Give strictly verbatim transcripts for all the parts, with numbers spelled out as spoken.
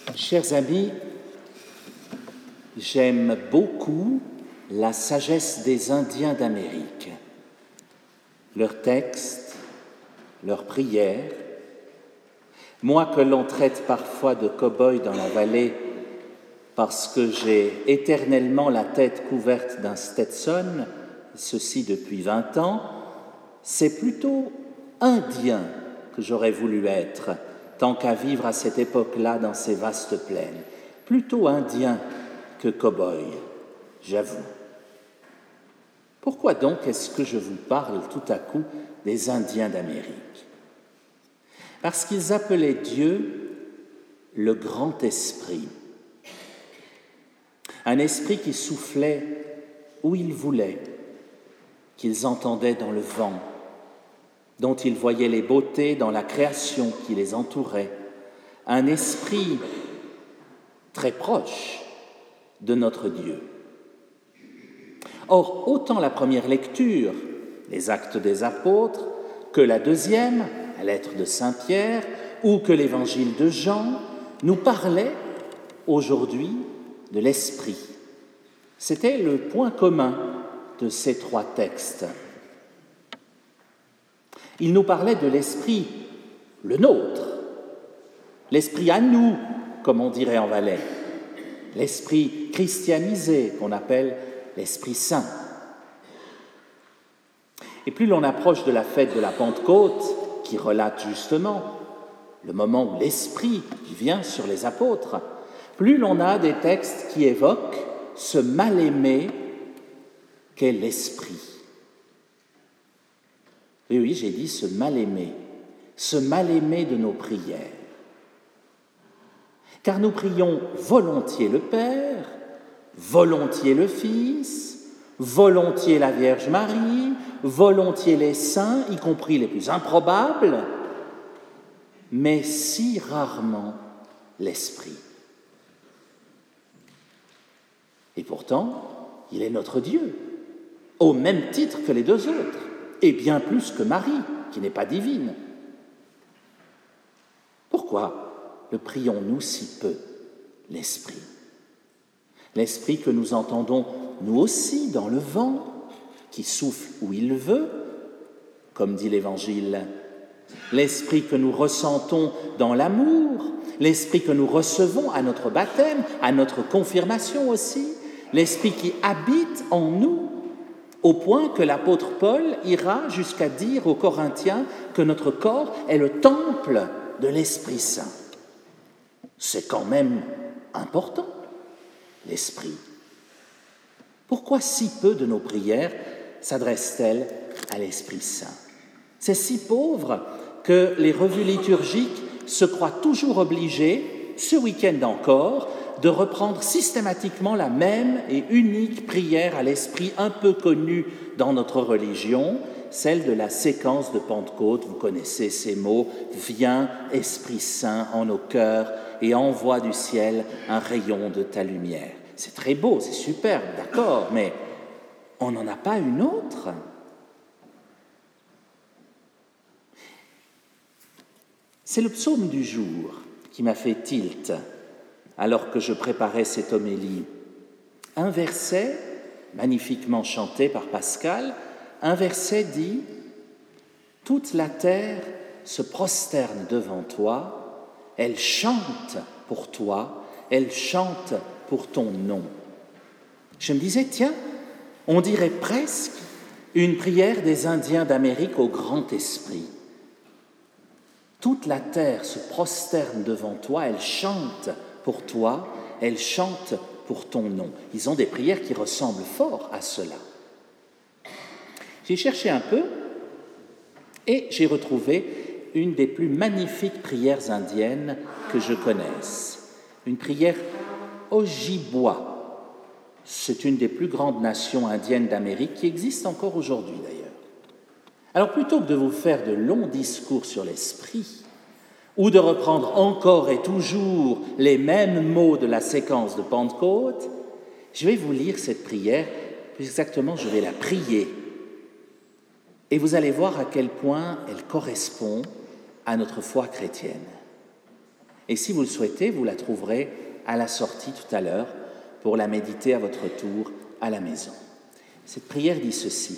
Chers amis, j'aime beaucoup la sagesse des Indiens d'Amérique, leurs textes, leurs prières. Moi que l'on traite parfois de cow-boy dans la vallée parce que j'ai éternellement la tête couverte d'un Stetson, ceci depuis vingt ans, c'est plutôt indien que j'aurais voulu être, tant qu'à vivre à cette époque-là dans ces vastes plaines. Plutôt indien que cow-boy, j'avoue. Pourquoi donc est-ce que je vous parle tout à coup des Indiens d'Amérique ? Parce qu'ils appelaient Dieu le grand esprit. Un esprit qui soufflait où il voulait, qu'ils entendaient dans le vent, dont ils voyaient les beautés dans la création qui les entourait. Un esprit très proche de notre Dieu. Or, autant la première lecture, les Actes des Apôtres, que la deuxième, la lettre de Saint Pierre, ou que l'évangile de Jean, nous parlaient aujourd'hui de l'Esprit. C'était le point commun de ces trois textes. Ils nous parlaient de l'Esprit, le nôtre, l'Esprit à nous, comme on dirait en Valais, l'Esprit christianisé, qu'on appelle l'Esprit Saint. Et plus l'on approche de la fête de la Pentecôte, qui relate justement le moment où l'Esprit vient sur les apôtres, plus l'on a des textes qui évoquent ce mal-aimé qu'est l'Esprit. Oui, oui, j'ai dit ce mal-aimé, ce mal-aimé de nos prières. Car nous prions volontiers le Père, volontiers le Fils, volontiers la Vierge Marie, volontiers les saints, y compris les plus improbables, mais si rarement l'Esprit. Et pourtant, il est notre Dieu, au même titre que les deux autres, et bien plus que Marie, qui n'est pas divine. Pourquoi le prions-nous si peu, l'Esprit ? L'Esprit que nous entendons nous aussi dans le vent, qui souffle où il veut, comme dit l'Évangile. L'Esprit que nous ressentons dans l'amour, l'Esprit que nous recevons à notre baptême, à notre confirmation aussi, l'Esprit qui habite en nous, au point que l'apôtre Paul ira jusqu'à dire aux Corinthiens que notre corps est le temple de l'Esprit Saint. C'est quand même important, l'Esprit. Pourquoi si peu de nos prières s'adressent-elles à l'Esprit Saint ? C'est si pauvre que les revues liturgiques se croient toujours obligées, ce week-end encore, de reprendre systématiquement la même et unique prière à l'Esprit un peu connue dans notre religion, celle de la séquence de Pentecôte. Vous connaissez ces mots « Viens, Esprit Saint, en nos cœurs et envoie du ciel un rayon de ta lumière ». C'est très beau, c'est superbe, d'accord, mais on n'en a pas une autre. C'est le psaume du jour qui m'a fait tilt alors que je préparais cette homélie. Un verset, magnifiquement chanté par Pascal, un verset dit « Toute la terre se prosterne devant toi, elle chante pour toi, elle chante pour ton nom. » Je me disais, tiens, on dirait presque une prière des Indiens d'Amérique au grand esprit. Toute la terre se prosterne devant toi, elle chante pour toi, elle chante pour ton nom. Ils ont des prières qui ressemblent fort à cela. J'ai cherché un peu et j'ai retrouvé une des plus magnifiques prières indiennes que je connaisse. Une prière Ojibwa. C'est une des plus grandes nations indiennes d'Amérique qui existe encore aujourd'hui d'ailleurs. Alors plutôt que de vous faire de longs discours sur l'esprit, ou de reprendre encore et toujours les mêmes mots de la séquence de Pentecôte, je vais vous lire cette prière, plus exactement je vais la prier. Et vous allez voir à quel point elle correspond à notre foi chrétienne. Et si vous le souhaitez, vous la trouverez à la sortie tout à l'heure pour la méditer à votre tour à la maison. Cette prière dit ceci.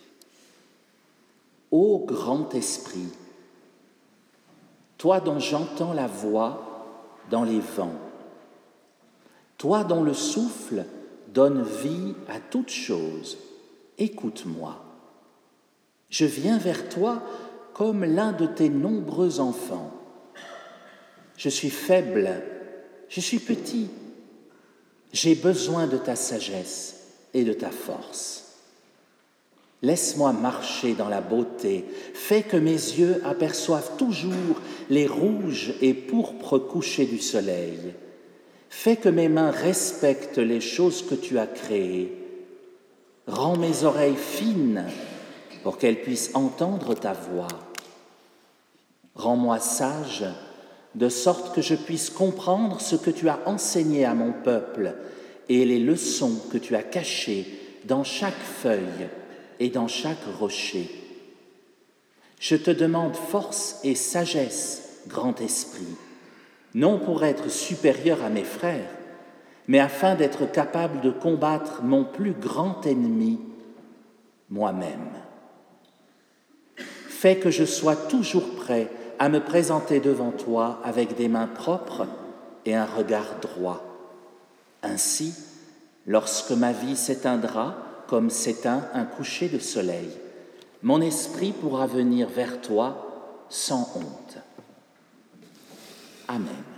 Ô grand esprit, toi dont j'entends la voix dans les vents, toi dont le souffle donne vie à toute chose, écoute-moi. Je viens vers toi comme l'un de tes nombreux enfants. Je suis faible, je suis petit. J'ai besoin de ta sagesse et de ta force. Laisse-moi marcher dans la beauté. Fais que mes yeux aperçoivent toujours les rouges et pourpres couchers du soleil. Fais que mes mains respectent les choses que tu as créées. Rends mes oreilles fines pour qu'elles puissent entendre ta voix. Rends-moi sage, de sorte que je puisse comprendre ce que tu as enseigné à mon peuple et les leçons que tu as cachées dans chaque feuille et dans chaque rocher. Je te demande force et sagesse, grand esprit, non pour être supérieur à mes frères, mais afin d'être capable de combattre mon plus grand ennemi, moi-même. Fais que je sois toujours prêt à me présenter devant toi avec des mains propres et un regard droit. Ainsi, lorsque ma vie s'éteindra, comme s'éteint un coucher de soleil, mon esprit pourra venir vers toi sans honte. Amen.